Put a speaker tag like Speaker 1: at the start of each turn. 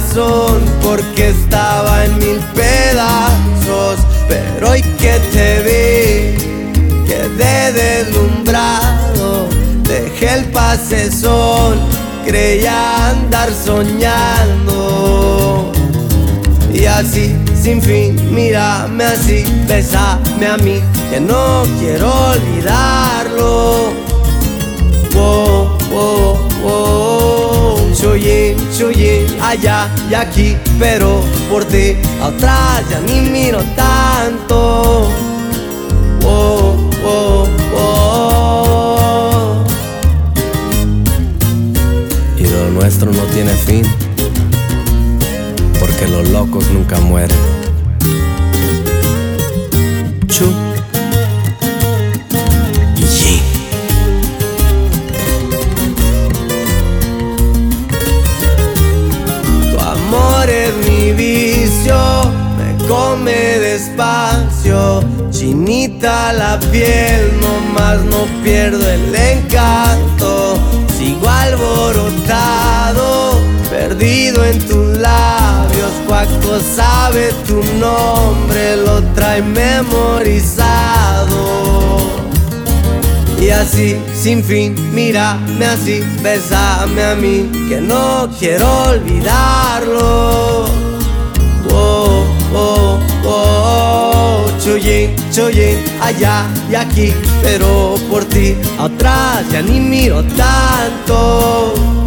Speaker 1: corazón porque estaba en mil pedazos. Pero hoy que te vi, quedé deslumbrado. Dejé el pasezón, creía andar soñando. Y así, sin fin, mírame así, bésame a mí, que no quiero olvidarlo. Oh, oh, oh. Chuyin, chuyin, allá y aquí, pero por ti a atrás ya ni miro tanto. Oh, oh, oh. Y lo nuestro no tiene fin, porque los locos nunca mueren. Chu y Yin. Tu amor es mi vicio, me come despacio. Chinita la piel, nomás no pierdo el encanto. Sigo alborotado, perdido en tus labios. Cuaco sabe tu nombre, lo trae memorizado. Y así, sin fin, mírame así, bésame a mí, que no quiero olvidarlo. Oh, oh, oh. Chuyin, chuyin, allá y aquí, pero por ti a atrás ya ni miro tanto.